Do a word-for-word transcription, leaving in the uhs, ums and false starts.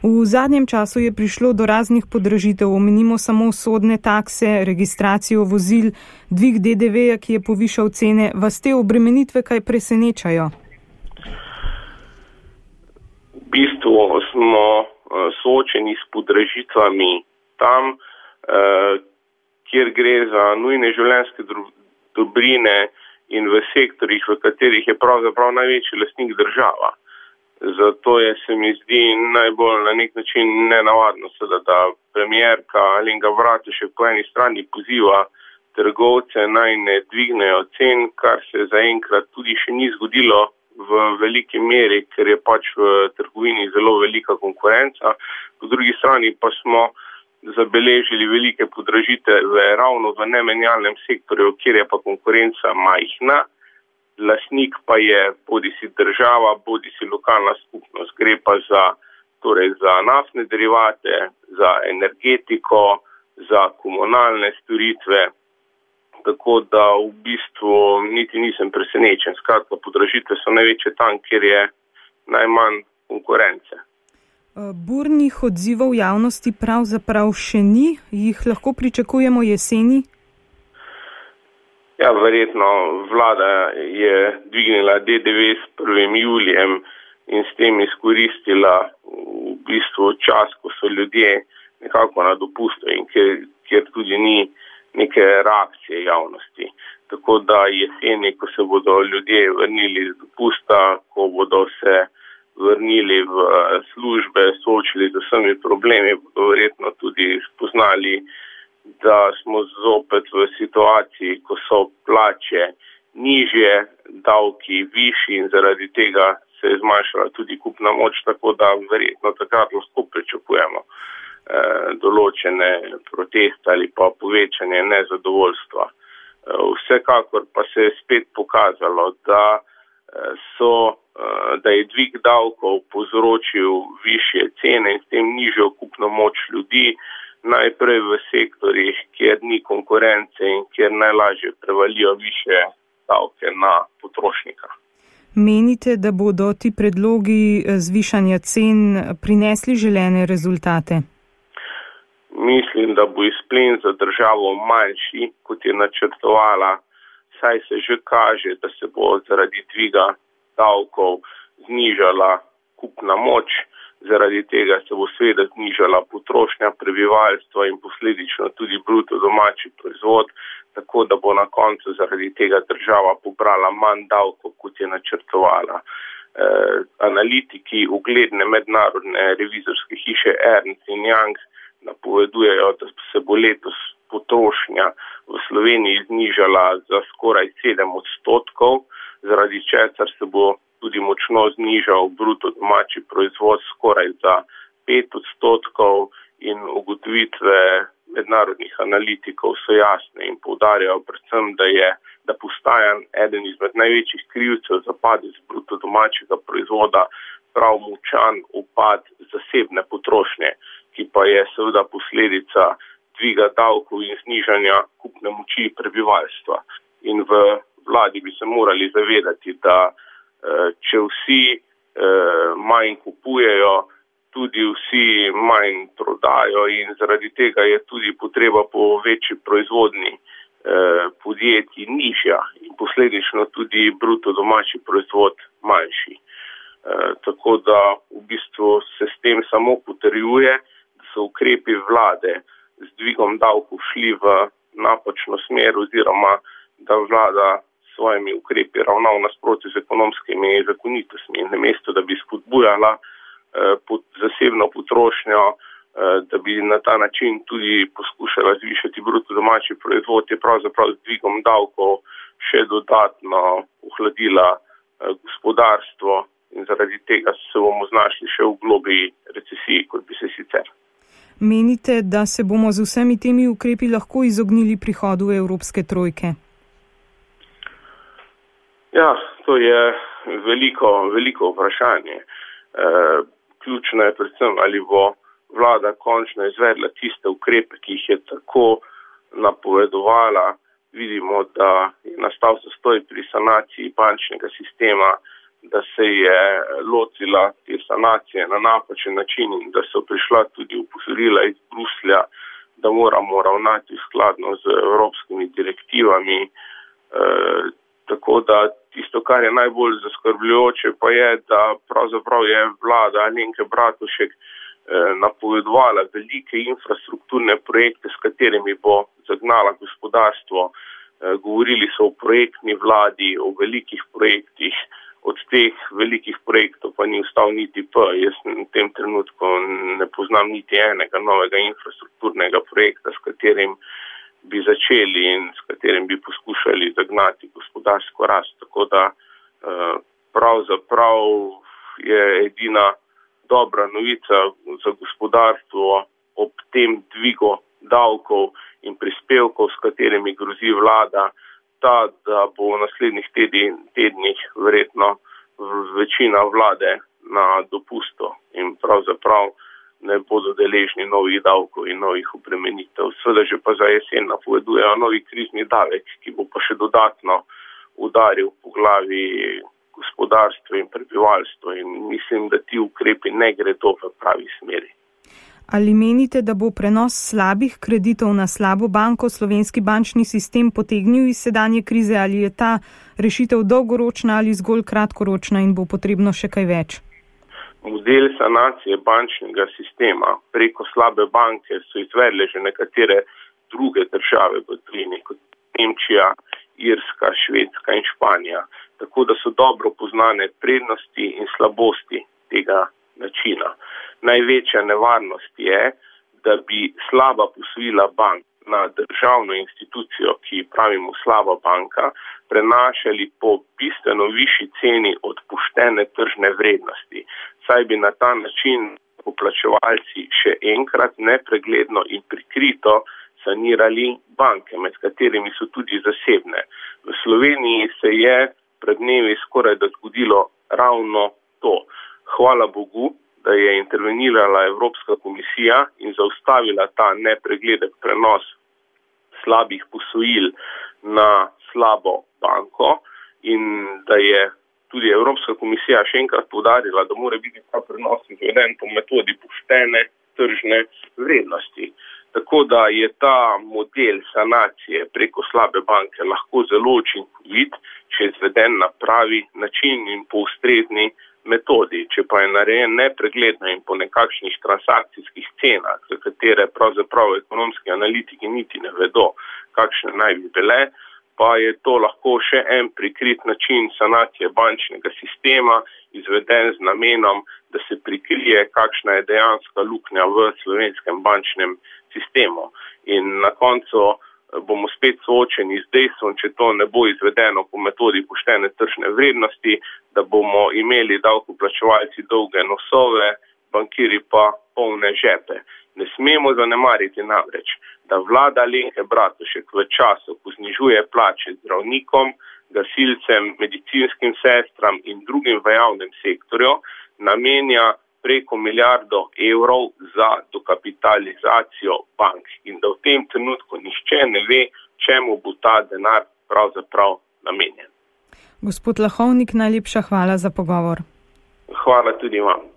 V zadnjem času je prišlo do raznih podražitev, omenimo samo sodne takse, registracijo vozil, dvig D D V-ja, ki je povišal cene. Vas te obremenitve kaj presenečajo? V bistvu smo soočeni s podražitvami tam, kjer gre za nujne življenjske dobrine in v sektorjih, v katerih je pravzaprav največji lastnik država. Zato je, se mi zdi, najbolj na nek način nenavadno, seveda, da premierka Alenka Bratušek po eni strani poziva trgovce naj ne dvignejo cen, kar se zaenkrat tudi še ni zgodilo v veliki meri, ker je pač v trgovini zelo velika konkurenca. Po drugi strani pa smo zabeležili velike podražitve ravno v nemenjalnem sektorju, kjer je pa konkurenca majhna. Lastnik pa je bodisi država, bodisi lokalna skupnost. Gre pa za, torej za naftne derivate, za energetiko, za komunalne storitve. Tako da v bistvu niti nisem presenečen. Skratka, podražitve so največje tam, kjer je najmanj konkurence. Burnih odzivov javnosti pravzaprav še ni. Jih lahko pričakujemo jeseni? Ja, verjetno vlada je dvignila D D V s prvim julijem in s tem izkoristila v bistvu čas, ko so ljudje nekako na dopustu in kjer, kjer tudi ni neke reakcije javnosti. Tako da jeseni, ko se bodo ljudje vrnili z dopusta, ko bodo se vrnili v službe, soočili z vsemi problemi, bodo verjetno tudi spoznali, da smo zopet v situaciji, ko so plače nižje, davki višji in zaradi tega se je zmanjšala tudi kupna moč, tako da verjetno takrat lahko pričakujemo eh, določene proteste ali pa povečanje nezadovoljstva. Eh, vsekakor pa se je spet pokazalo, da, eh, so, eh, da je dvig davkov povzročil višje cene in s tem nižjo kupno moč ljudi, najprej v sektorjih, kjer ni konkurence in kjer najlažje prevalijo više davke na potrošnika. Menite, da bodo ti predlogi zvišanja cen prinesli želene rezultate? Mislim, da bo izplen za državo manjši, kot je načrtovala, saj se že kaže, da se bo zaradi dviga davkov znižala kupna moč. Zaradi tega se bo seveda znižala potrošnja prebivalstva in posledično tudi bruto domači proizvod, tako da bo na koncu zaradi tega država pobrala manj davkov, kot je načrtovala. E, analitiki ugledne mednarodne revizorske hiše Ernst and Young napovedujejo, da se bo letos potrošnja v Sloveniji znižala za skoraj sedem odstotkov, zaradi česar se bo tudi močno znižal bruto domači proizvod skoraj za pet odstotkov in ugotovitve mednarodnih analitikov so jasne in poudarjajo predvsem, da je, da postaja eden izmed največjih krivcev za padec bruto domačega proizvoda prav močan upad zasebne potrošnje, ki pa je seveda posledica dviga davkov in znižanja kupne moči prebivalstva. In v vladi bi se morali zavedati, da če vsi eh, manj kupujejo, tudi vsi manj prodajo in zaradi tega je tudi potreba po večji proizvodni eh, podjetij nižja in posledično tudi bruto domači proizvod manjši. Eh, tako da v bistvu se s tem samo potrjuje, da so ukrepi vlade z dvigom davkov šli v napačno smer oziroma da vlada svojimi ukrepi ravnal nasproti z ekonomskimi zakonitostmi in namesto, da bi spodbujala eh, pod zasebno potrošnjo, eh, da bi na ta način tudi poskušala zvišati bruto domači proizvod, je pravzaprav z dvigom davkov še dodatno ohladila eh, gospodarstvo in zaradi tega se bomo znašli še v globi recesiji, kot bi se sicer. Menite, da se bomo z vsemi temi ukrepi lahko izognili prihodu Evropske trojke? Ja, to je veliko, veliko vprašanje. E, ključno je predvsem, ali bo vlada končno izvedla tiste ukrepe, ki jih je tako napovedovala. Vidimo, da je nastal zastoj pri sanaciji bančnega sistema da se je lotila te sanacije na napačen način in da so prišla tudi opozorila iz Bruslja, da moramo ravnati skladno z evropskimi direktivami. E, tako da tisto, kar je najbolj zaskrbljujoče, pa je, da pravzaprav je vlada Alenke Bratušek e, napovedovala velike infrastrukturne projekte, s katerimi bo zagnala gospodarstvo. E, govorili so o projektni vladi, o velikih projektih. Od teh velikih projektov pa ni ostal niti P. Jaz v tem trenutku ne poznam niti enega novega infrastrukturnega projekta, s katerim bi začeli in s katerim bi poskušali zagnati gospodarsko rast. Tako da pravzaprav je edina dobra novica za gospodarstvo ob tem dvigu davkov in prispevkov, s katerimi grozi vlada, ta, da bo v naslednjih tednih, tednih verjetno večina vlade na dopustu in pravzaprav ne bodo deležni novih davkov in novih obremenitev. Seveda že pa za jesen napovedujejo novi krizni davek, ki bo pa še dodatno udaril po glavi gospodarstvo in prebivalstvo in mislim, da ti ukrepi ne gredo v pravi smeri. Ali menite, da bo prenos slabih kreditov na slabo banko slovenski bančni sistem potegnil iz sedanje krize ali je ta rešitev dolgoročna ali zgolj kratkoročna in bo potrebno še kaj več? Model sanacije bančnega sistema preko slabe banke so izvedle že nekatere druge države v tujini, kot Nemčija, Irska, Švedska in Španija. Tako da so dobro poznane prednosti in slabosti tega načina. Največja nevarnost je, da bi slaba posojila bank na državno institucijo, ki pravimo slaba banka, prenašali po bistveno višji ceni od poštene tržne vrednosti. Saj bi na ta način poplačevalci še enkrat nepregledno in prikrito sanirali banke, med katerimi so tudi zasebne. V Sloveniji se je pred dnevi skoraj da zgodilo ravno to. Hvala Bogu, da je intervenirala Evropska komisija in zaustavila ta nepregledek prenos slabih posojil na slabo banko in da je tudi Evropska komisija še enkrat poudarila, da mora biti ta prenos izveden po metodi poštene tržne vrednosti. Tako da je ta model sanacije preko slabe banke lahko zelo učinkovit, če je izveden na pravi način in po ustrezni metodi. Če pa je narejen nepregledno in po nekakšnih transakcijskih cenah, za katere pravzaprav ekonomski analitiki niti ne vedo, kakšne naj bi bile, pa je to lahko še en prikrit način sanacije bančnega sistema, izveden z namenom, da se prikrije, kakšna je dejanska luknja v slovenskem bančnem sistemu. In na koncu bomo spet soočeni z dejstvom, če to ne bo izvedeno po metodi poštene tržne vrednosti, da bomo imeli davkoplačevalci dolge nosove, bankiri pa polne žepe. Ne smemo zanemariti namreč, da vlada Alenke Bratušek v času, ko znižuje plače zdravnikom, gasilcem, medicinskim sestram in drugim v javnem sektorju, namenja preko milijardo evrov za dokapitalizacijo bank in da v tem trenutku nihče ne ve, čemu bo ta denar pravzaprav namenjen. Gospod Lahovnik, najlepša hvala za pogovor. Hvala tudi vam.